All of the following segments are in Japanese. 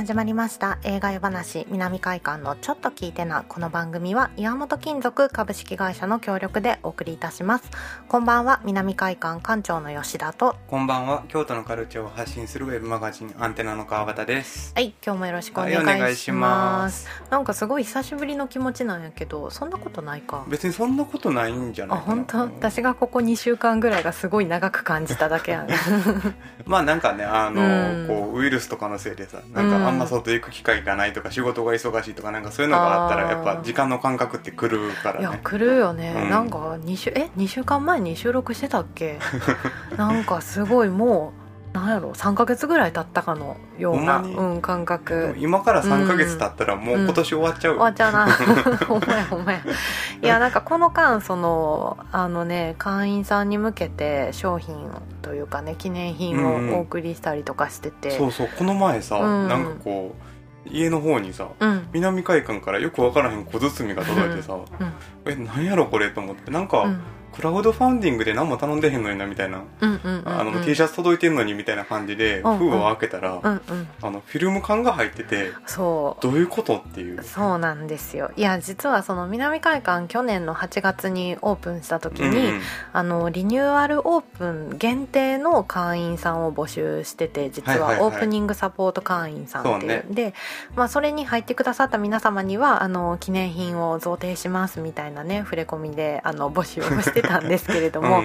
始まりました映画夜話南海館のちょっと聞いてな。この番組は岩本金属株式会社の協力でお送りいたします。こんばんは、南海館館長の吉田と、 こんばんは、京都のカルチャーを発信するウェブマガジンアンテナの川端です。 はい、今日もよろしくお願いします。なんかすごい久しぶりの気持ちなんやけど、そんなことないか。 別にそんなことないんじゃないかな。 本当？私がここ2週間ぐらいがすごい長く感じただけやねまあなんかね、こうウイルスとかのせいでさ、なんかあんま外行く機会がないとか、仕事が忙しいとか、なんかそういうのがあったらやっぱ時間の感覚って来るからね。 いや来るよね、なんか2週間前に収録してたっけなんかすごいもうなんやろ3ヶ月ぐらい経ったかのような、感覚。 今から3ヶ月経ったらもう今年終わっちゃうよ、 終わっちゃうなほんまやほんまや。いやなんかこの間会員さんに向けて商品というかね、記念品をお送りしたりとかしてて、 そうそう、この前さ、なんかこう家の方にさ、南海館からよく分からへん小包が届いてさ、なんやろこれと思って、なんか、クラウドファンディングで何も頼んでへんのになみたいな、T シャツ届いてんのにみたいな感じで封を開けたら、フィルム缶が入ってて、そうどういうことっていう。 そうなんですよ。いや実はその南海館去年の8月にオープンした時に、リニューアルオープン限定の会員さんを募集してて、実はオープニングサポート会員さんっていう、で、それに入ってくださった皆様には記念品を贈呈しますみたいなね、触れ込みで募集をしてたんですけれども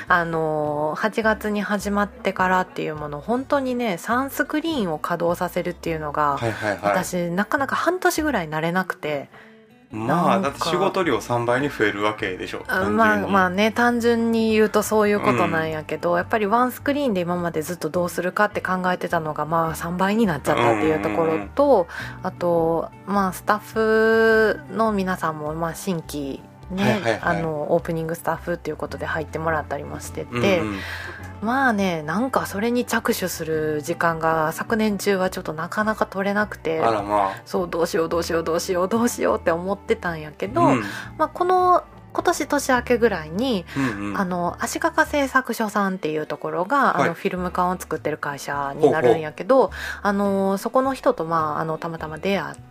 8月に始まってからっていうもの、本当にね3スクリーンを稼働させるっていうのが、私なかなか半年ぐらい慣れなくて。 だって仕事量3倍に増えるわけでしょ。 まあね、単純に言うとそういうことなんやけど、やっぱりワンスクリーンで今までずっとどうするかって考えてたのが3倍になっちゃったっていうところと、あとスタッフの皆さんも新規ね、オープニングスタッフっていうことで入ってもらったりもしてて、なんかそれに着手する時間が昨年中はちょっとなかなか取れなくて、そうどうしようって思ってたんやけど、今年年明けぐらいに、足利製作所さんっていうところがフィルム缶を作ってる会社になるんやけど、そこの人とたまたま出会って、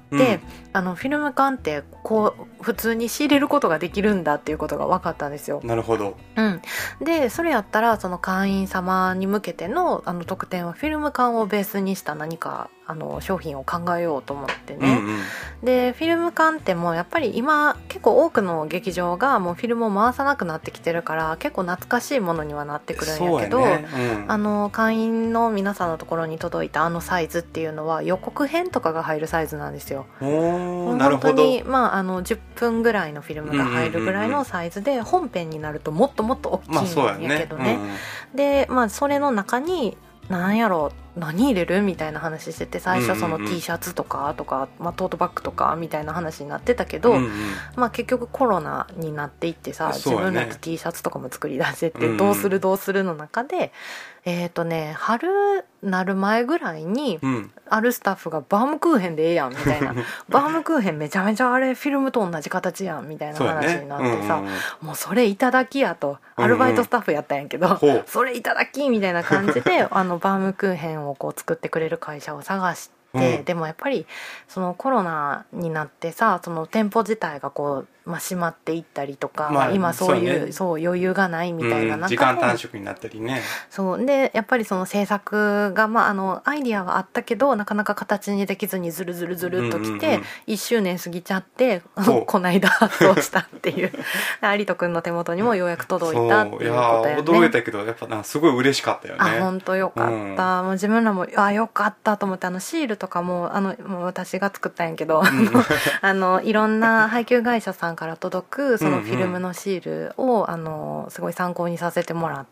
フィルム缶ってこう普通に仕入れることができるんだっていうことが分かったんですよ。 なるほど。 でそれやったらその会員様に向けての特典はフィルム缶をベースにした何か商品を考えようと思ってね、でフィルム缶ってもうやっぱり今結構多くの劇場がもうフィルムを回さなくなってきてるから、結構懐かしいものにはなってくるんやけど、会員の皆さんのところに届いたサイズっていうのは予告編とかが入るサイズなんですよ。本当に10分ぐらいのフィルムが入るぐらいのサイズで、本編になるともっともっと大きいんやけどね。でそれの中に何入れるみたいな話してて、最初その T シャツとかトートバッグとかみたいな話になってたけど、結局コロナになっていってさ、自分らで T シャツとかも作り出してってどうするの中で、春なる前ぐらいに、あるスタッフがバームクーヘンでええやんみたいなバームクーヘンめちゃめちゃあれフィルムと同じ形やんみたいな話になってさ、もうそれいただきやと、アルバイトスタッフやったんやけど、それいただきみたいな感じでバームクーヘンをこう作ってくれる会社を探して、でもやっぱりそのコロナになってさ、その店舗自体がこう閉まっていったりとか、今そういう余裕がないみたいな中で、 時間短縮になったりね。 そうでやっぱりその制作がアイディアはあったけどなかなか形にできずにずるっときて、1周年過ぎちゃってこないだ発送したっていう有人くんの手元にもようやく届いたっていうことやね。 驚いたけどやっぱすごい嬉しかったよね。 本当よかった、もう自分らもよかったと思って、シールとかももう私が作ったんやけどいろんな配給会社さんから届くそのフィルムのシールをすごい参考にさせてもらって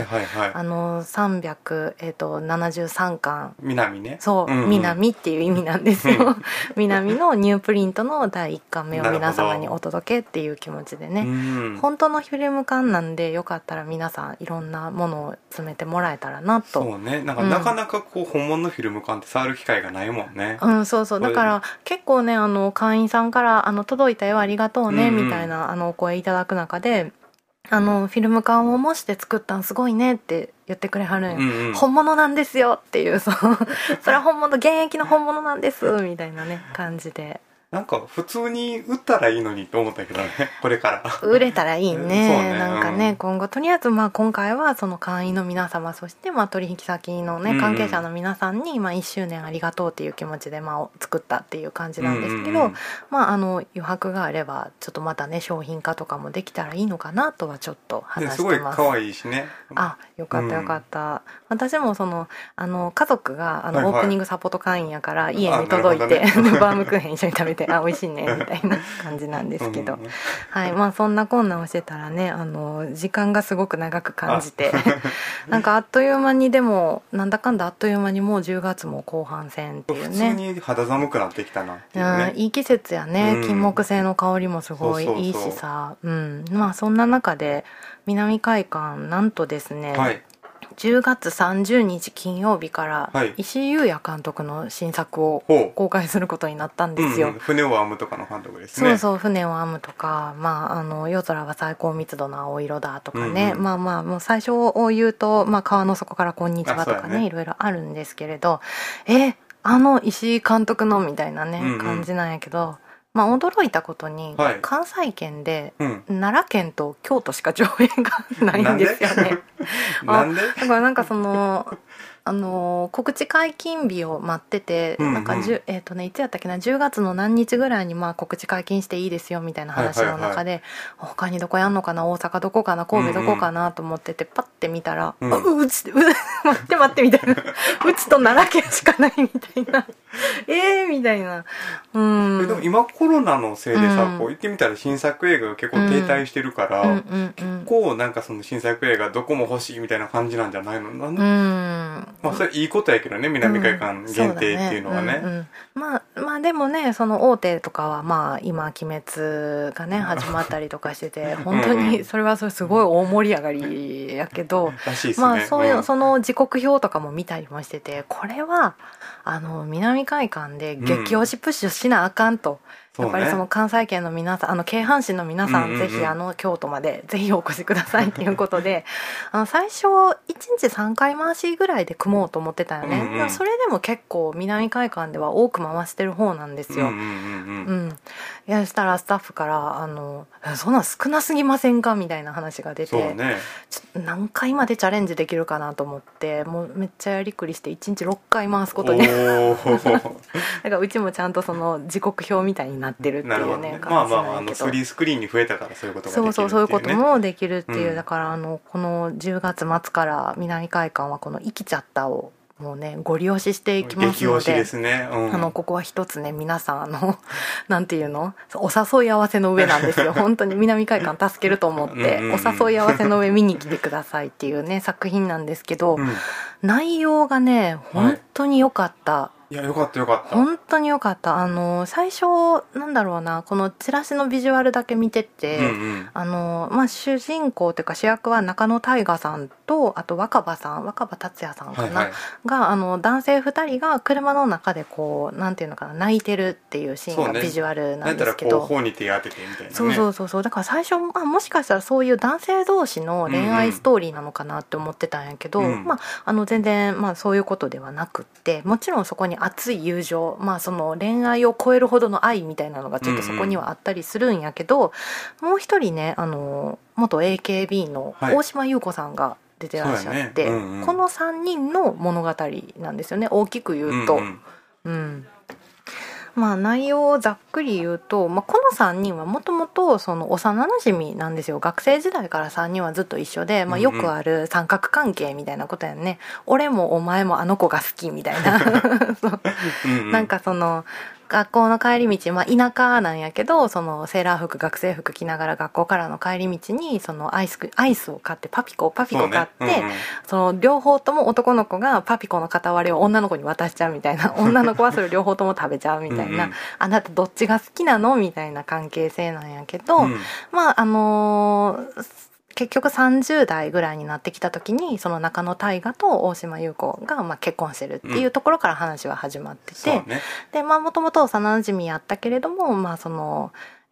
、373巻南ね、 南っていう意味なんですよ南のニュープリントの第1巻目を皆様にお届けっていう気持ちでね、本当のフィルム缶なんでよかったら皆さんいろんなものを詰めてもらえたらなと。 そうね、なかなかこう本物のフィルム缶って触る機会がないもんね。 そうだから結構ね会員さんから届いたよありがとうねみたいなお声いただく中で、 フィルム缶を模して作ったんすごいねって言ってくれはるんよ、 うんうん、 本物なんですよっていうそれは本物、現役の本物なんですみたいなね感じで、 なんか普通に売ったらいいのにと思ったけどね、これから売れたらいいねそうね、 なんかね、今後とりあえず今回はその会員の皆様、そして取引先のね関係者の皆さんに1周年ありがとうっていう気持ちで作ったっていう感じなんですけど、余白があればちょっとまたね商品化とかもできたらいいのかなとはちょっと話してます。 すごい可愛いしね。 あ、よかったよかった、私もその家族がオープニングサポート会員やから家に届いて、ね、バームクーヘン一緒に食べて美味しいねみたいな感じなんですけど、はい、そんなこんなをしてたらね時間がすごく長く感じてなんかあっという間に、でもなんだかんだあっという間にもう10月も後半戦っていうね、 普通に肌寒くなってきたなっていうね、 いい季節やね、金木犀の香りもすごいいいしさ、そんな中で南海館なんとですね、はい、10月30日金曜日から石井裕也監督の新作を公開することになったんですよ、 船を編むとかの監督ですね。 そうそう、船を編むとか、夜空は最高密度の青色だとかね、もう最初を言うと、川の底からこんにちはとかね、いろいろあるんですけれど、石井監督のみたいなね、感じなんやけど、驚いたことに、関西圏で、奈良県と京都しか上映がないんですよね。 なんで？ だからなんかその告知解禁日を待ってて、なんかいつやったっけな、10月の何日ぐらいに告知解禁していいですよみたいな話の中で、他にどこやんのかな、大阪どこかな、神戸どこかなと思ってて、パッて見たら、待ってみたいな、うちと奈良県しかないみたいなみたいな。でも今コロナのせいでさ、こう言ってみたら新作映画が結構停滞してるから、結構なんかその新作映画どこも欲しいみたいな感じなんじゃないの？それいいことやけどね、南海館限定っていうのはね。 でもね、その大手とかは今鬼滅がね始まったりとかしてて本当にそれはすごい大盛り上がりやけど、そういうその時刻表とかも見たりもしてて、これは南海館で激推しプッシュしなあかんと、やっぱりその関西圏の皆さん、京阪神の皆さん、ぜひ京都までぜひお越しくださいということで、最初1日3回回しぐらいで組もうと思ってたよね、それでも結構南海館では多く回してる方なんですよ。いや、したらスタッフからそんなん少なすぎませんかみたいな話が出て、ちょっと何回までチャレンジできるかなと思って、もうめっちゃやりくりして1日6回回すことにだからうちもちゃんとその時刻表みたいになってるっていうね、感じなんだけど、 3スクリーンに増えたからそういうことができるっていうね。 そういうこともできるっていう、だからこの10月末から南海館はこの生きちゃったをもうねご利用ししていきますので、 激推しですね、 ここは一つね、皆さんなんていうの、お誘い合わせの上なんですよ本当に南海館助けると思ってお誘い合わせの上見に来てくださいっていうね作品なんですけど、内容がね本当に良かった、 いや、よかったよかった、 本当によかった。最初なんだろうな、このチラシのビジュアルだけ見てて、主人公というか主役は中野大河さんと、あと若葉達也さんかな、が男性2人が車の中でこうなんていうのかな、泣いてるっていうシーンがビジュアルなんですけど、 頬に手当ててみたいなね。 そうだから最初、もしかしたらそういう男性同士の恋愛ストーリーなのかなって思ってたんやけど、全然そういうことではなくって、もちろんそこに熱い友情、その恋愛を超えるほどの愛みたいなのがちょっとそこにはあったりするんやけど、もう一人ね元 AKB の大島優子さんが出てらっしゃって、この3人の物語なんですよね、大きく言うと。内容をざっくり言うと、この3人はもともとその幼馴染なんですよ。学生時代から3人はずっと一緒で、よくある三角関係みたいなことやね。俺もお前もあの子が好きみたいななんかその学校の帰り道、田舎なんやけど、そのセーラー服学生服着ながら学校からの帰り道にそのアイスを買って、パピコ買って、その両方とも男の子がパピコの片割れを女の子に渡しちゃうみたいな、女の子はそれ両方とも食べちゃうみたいなあなたどっちが好きなのみたいな関係性なんやけど、結局30代ぐらいになってきた時に、その中野大河と大島優子が結婚してるっていうところから話は始まってて、でもともと幼馴染やったけれども、その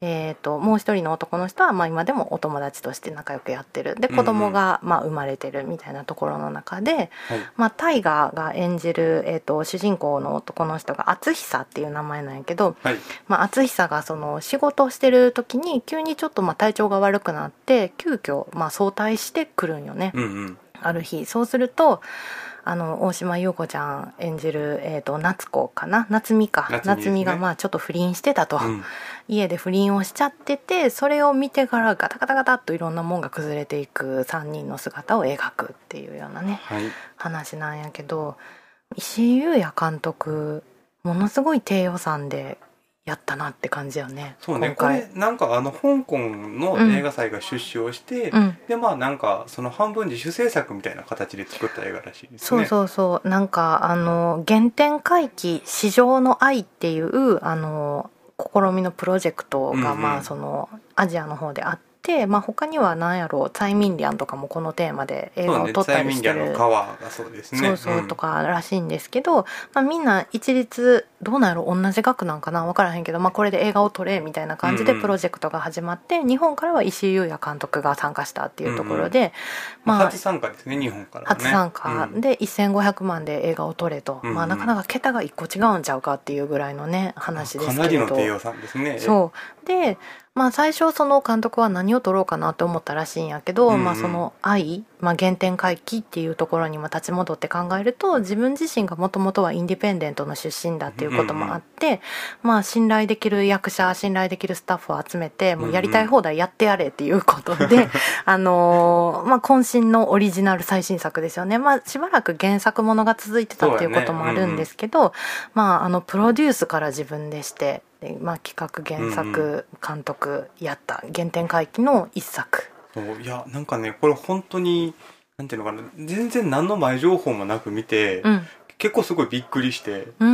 もう一人の男の人はまあ今でもお友達として仲良くやってるで子供がまあ生まれてるみたいなところの中で、はいまあ、大河が演じる、主人公の男の人が篤久っていう名前なんやけど、はいまあ、篤久がその仕事をしてる時に急にちょっとまあ体調が悪くなって急遽まあ早退してくるんよね、うんうん、ある日そうすると大島優子ちゃん演じる、夏子かな夏美がまあちょっと不倫してたと、うん、家で不倫をしちゃっててそれを見てからガタガタガタっといろんなもんが崩れていく3人の姿を描くっていうようなね、はい、話なんやけど石井裕也監督ものすごい低予算でやったなって感じよね。 そうね、これなんか香港の映画祭が出資をして、うん、でまあなんかその半分自主制作みたいな形で作った映画らしいですね。 そうなんか原点回帰市場の愛っていう試みのプロジェクトが、まあそのアジアの方であって、まあ、他には何やろうツァイミンリャンとかもこのテーマで映画を撮ったりしてる、 ツァイミンリャンの川がそうですねとからしいんですけど、まあ、みんな一律どうなんやろ同じ額なんかな分からへんけど、まあ、これで映画を撮れみたいな感じでプロジェクトが始まって、日本からは石井裕也監督が参加したっていうところで、 まあ、初参加ですね日本から、ね、 初参加で1500万で映画を撮れと、まあ、なかなか桁が1個違うんちゃうかっていうぐらいのね話ですけれど、 かなりの低予算ですね。 そうでまあ、最初その監督は何を撮ろうかなと思ったらしいんやけど、まあ、その愛、まあ、原点回帰っていうところにも立ち戻って考えると自分自身がもともとはインディペンデントの出身だっていうこともあって、まあ、信頼できる役者信頼できるスタッフを集めてもうやりたい放題やってやれっていうことで、まあ、渾身のオリジナル最新作ですよね。まあ、しばらく原作ものが続いてたっていうこともあるんですけど、まあ、プロデュースから自分でしてまあ、企画原作監督やった原点回帰の一作。 そういやなんかねこれ本当になんていうのかな全然何の前情報もなく見て、うん、結構すごいびっくりして、うん、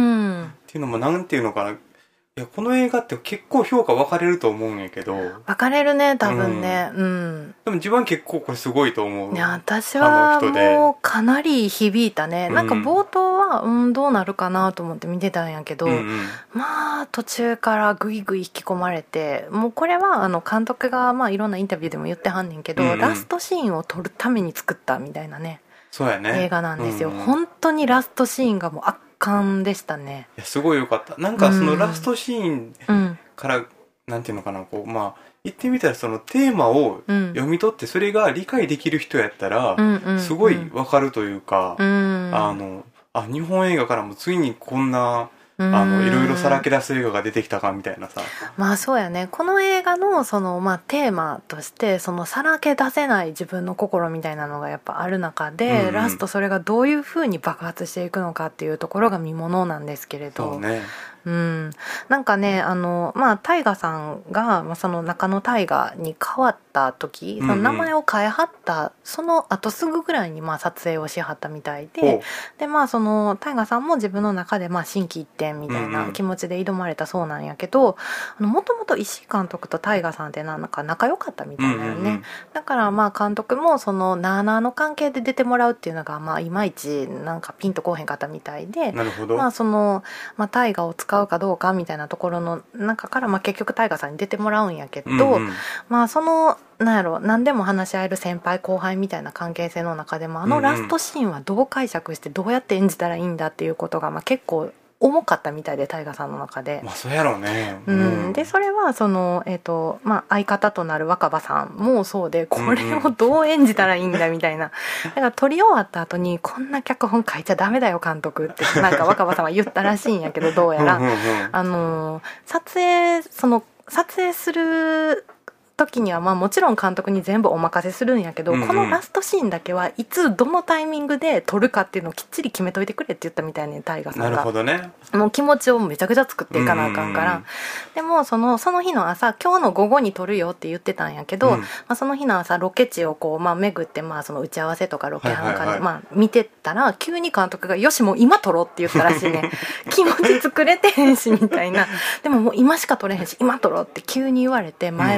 っていうのもなんていうのかないやこの映画って結構評価分かれると思うんやけど分かれるね多分ね、うん、 でも自分は結構これすごいと思う。 いや私はもうかなり響いたね、なんか冒頭は、どうなるかなと思って見てたんやけど、まあ途中からグイグイ引き込まれてもうこれは監督がまあいろんなインタビューでも言ってはんねんけど、ラストシーンを撮るために作ったみたいなねそうやね映画なんですよ、本当にラストシーンがもう圧巻でしたね。 いやすごい良かった。なんかそのラストシーンから、なんていうのかなこうまあ言ってみたらそのテーマを読み取ってそれが理解できる人やったらすごい分かるというか、日本映画からもついにこんないろいろさらけ出す映画が出てきたかみたいなさ。 まあそうやねこの映画のその、まあ、テーマとしてそのさらけ出せない自分の心みたいなのがやっぱある中で、ラストそれがどういう風に爆発していくのかっていうところが見ものなんですけれど、 そうねなんかねまあ大河さんが、まあ、その中野大河に変わった時、その名前を変えはったその後すぐぐらいにまあ撮影をしはったみたいで、まあその大河さんも自分の中でまあ心機一転みたいな気持ちで挑まれたそうなんやけど、もともと石井監督と大河さんってなんか仲良かったみたいなよね、だからまあ監督もそのなあなあの関係で出てもらうっていうのがまあいまいちなんかピンとこうへんかったみたいで、 なるほど、 まあそのまあ大河を使うかどうかみたいなところの中から、まあ、結局大河さんに出てもらうんやけど、まあそのなんやろ何でも話し合える先輩後輩みたいな関係性の中でもラストシーンはどう解釈してどうやって演じたらいいんだっていうことが、まあ、結構重かったみたいで大河さんの中で、 まあそうやろうね、 でそれはその、まあ、相方となる若葉さんもそうでこれをどう演じたらいいんだみたいな、だから撮り終わった後にこんな脚本書いちゃダメだよ監督ってなんか若葉さんは言ったらしいんやけどどうやら撮影する時にはまあもちろん監督に全部お任せするんやけど、このラストシーンだけはいつどのタイミングで撮るかっていうのをきっちり決めといてくれって言ったみたいね大河さんが。 なるほどね。 もう気持ちをめちゃくちゃ作っていかなあかんから、でもその日の朝今日の午後に撮るよって言ってたんやけど、まあ、その日の朝ロケ地をこう、まあ、巡ってまあその打ち合わせとかロケハンかでまあ見てたら急に監督がよしもう今撮ろうって言ったらしいね気持ち作れてへんしみたいな、でももう今しか撮れへんし今撮ろうって急に言われて前倒しに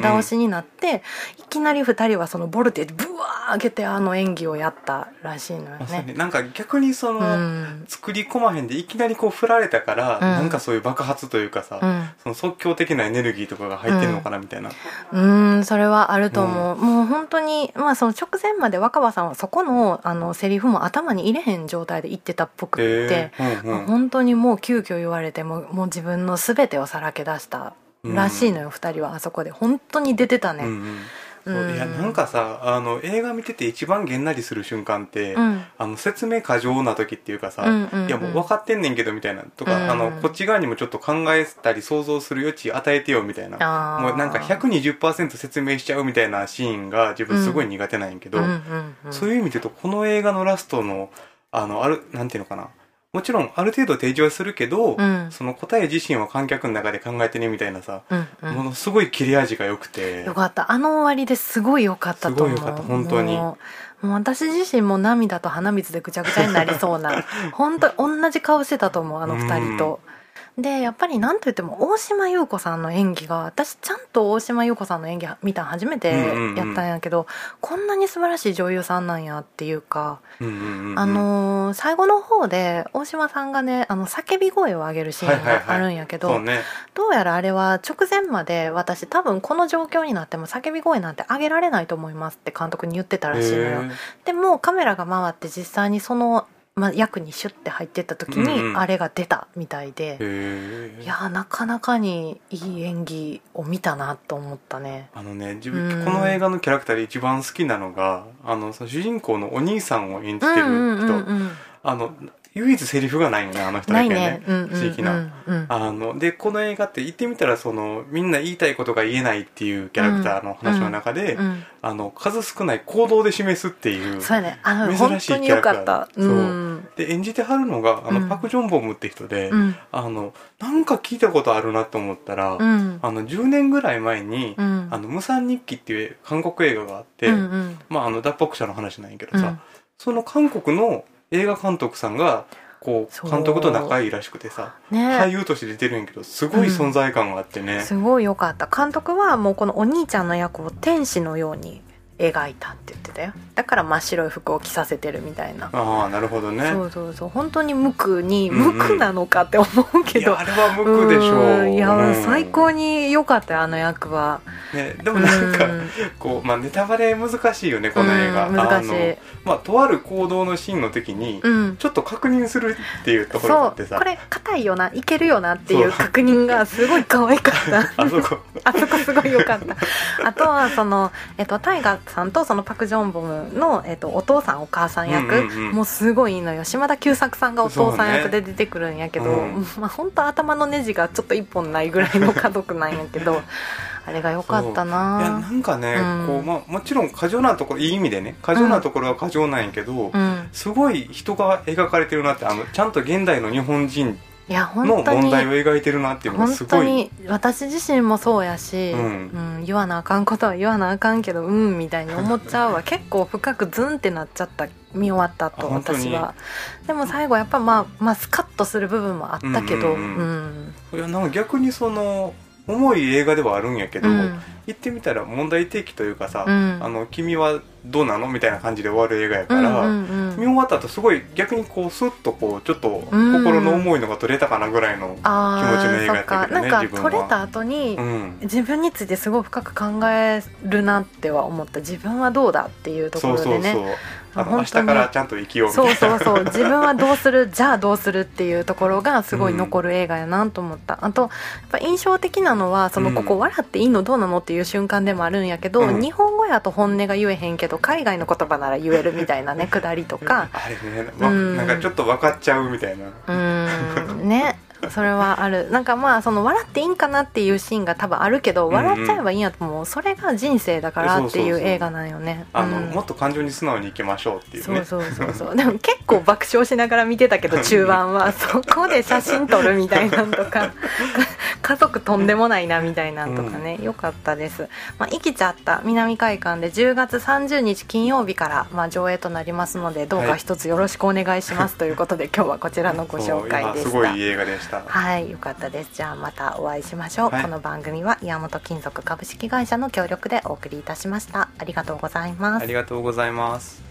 なっていきなり2人はそのボルテージブワー上げて演技をやったらしいのよね。 なんか逆にその、作り込まへんでいきなりこう振られたから、なんかそういう爆発というかさ、その即興的なエネルギーとかが入ってるのかなみたいな。 それはあると思う。もう本当にその直前まで若葉さんはそこのセリフも頭に入れへん状態で言ってたっぽくって、本当にもう急遽言われてもう自分の全てをさらけ出したらしいのよ、2人は。あそこで本当に出てたね。 いやなんかさ映画見てて一番げんなりする瞬間って、説明過剰な時っていうかさ、いやもう分かってんねんけどみたいなとか、こっち側にもちょっと考えたり想像する余地与えてよみたいな、もうなんか 120% 説明しちゃうみたいなシーンが自分すごい苦手なんやけど、そういう意味で言うとこの映画のラストのなんていうのかな、もちろんある程度提示はするけど、その答え自身は観客の中で考えてねみたいなさ、ものすごい切れ味が良くてよかった。終わりですごい良かったと思う。 すごい良かった本当に。 もう私自身も涙と鼻水でぐちゃぐちゃになりそうな本当同じ顔してたと思う、2人と。でやっぱりなんといっても大島優子さんの演技が、私ちゃんと大島優子さんの演技見たの初めてやったんやけど、こんなに素晴らしい女優さんなんやっていうか、最後の方で大島さんがね叫び声を上げるシーンがあるんやけど、どうやらあれは直前まで私多分この状況になっても叫び声なんて上げられないと思いますって監督に言ってたらしいのよ。でもカメラが回って実際にその役にシュッて入ってった時にあれが出たみたいで、いやなかなかにいい演技を見たなと思ったね。 自分この映画のキャラクターで一番好きなのがその主人公のお兄さんを演じてる人、唯一セリフがないよね、あの人だけね。不思議な。で、この映画って言ってみたら、みんな言いたいことが言えないっていうキャラクターの話の中で、数少ない行動で示すっていう、 そうやね、 珍しいキャラクター。 そう。 で、演じてはるのが、パク・ジョンボムって人で、なんか聞いたことあるなと思ったら、10年ぐらい前に、無産日記っていう韓国映画があって、脱北者の話なんやけどさ、その韓国の映画監督さんがこう監督と仲いいらしくてさ、俳優として出てるんやけどすごい存在感があってね、 すごい良かった。監督はもうこのお兄ちゃんの役を天使のように描いたって言ってたよ。だから真っ白い服を着させてるみたいな。 ああ、なるほどね。 そう本当に無垢なのかって思うけど、 いやあれは無垢でしょう。 いや、最高に良かったよ、あの役は。 ね、でもなんかこう、ネタバレ難しいよねこの映画。 難しい。 とある行動のシーンの時にちょっと確認するっていうところがあってさ、 これ硬いよな、いけるよなっていう確認がすごい可愛かったあそこすごい良かったあとはそのタイガさんとそのパク・ジョンボムの、お父さんお母さん役、もうすごいいいのよ。島田久作さんがお父さん役で出てくるんやけど、本当頭のネジがちょっと一本ないぐらいの家族なんやけどあれが良かったな。 いやなんかね、もちろん過剰なところ、いい意味でね過剰なところは過剰なんやけど、すごい人が描かれてるなって、ちゃんと現代の日本人の問題を描いてるなっていうのがすごい。本当に私自身もそうやし、言わなあかんことは言わなあかんけどみたいに思っちゃうわ結構深くズンってなっちゃった、見終わった後私は。でも最後やっぱスカッとする部分もあったけど、 いやなんか逆にその重い映画ではあるんやけど、言ってみたら問題提起というかさ、君はどうなのみたいな感じで終わる映画やから、見終わった後すごい逆にこうスッとこうちょっと心の重いのが取れたかなぐらいの気持ちの映画やったけどね。 なんか取れた後に、自分についてすごい深く考えるなっては思った。自分はどうだっていうところでね。 明日からちゃんと生きようみたいな。 そう自分はどうするじゃあどうするっていうところがすごい残る映画やなと思った。あとやっぱ印象的なのはここ笑っていいのどうなのっていう瞬間でもあるんやけど、日本語やと本音が言えへんけど海外の言葉なら言えるみたいなねくだりとか、 あれね、なんかちょっと分かっちゃうみたいなねそれはある。なんかその笑っていいんかなっていうシーンが多分あるけど、笑っちゃえばいいんやと思う。それが人生だからっていう映画なんよね。 もっと感情に素直にいきましょうっていうね。 そうでも結構爆笑しながら見てたけど中盤はそこで写真撮るみたいなんとか家族とんでもないなみたいなんとかね、よかったです。生きちゃった南海館で10月30日金曜日から上映となりますので、どうか一つよろしくお願いしますということで今日はこちらのご紹介でした。 すごいいい映画でした。 。 はい、よかったです。じゃあまたお会いしましょう。この番組は岩本金属株式会社の協力でお送りいたしました。ありがとうございます。 ありがとうございます。